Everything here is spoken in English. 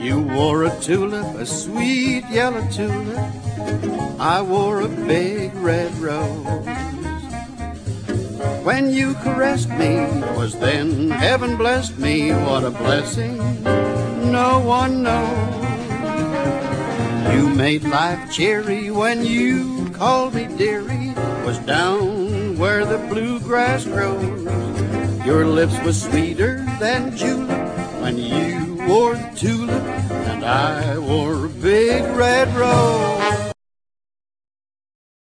You wore a tulip, a sweet yellow tulip. I wore a big red rose. When you caressed me, 'twas then heaven blessed me. What a blessing, no one knows. You made life cheery when you called me dearie. 'Was down where the bluegrass grows. Your lips was sweeter than julep when you wore the tulip, and I wore a big red rose.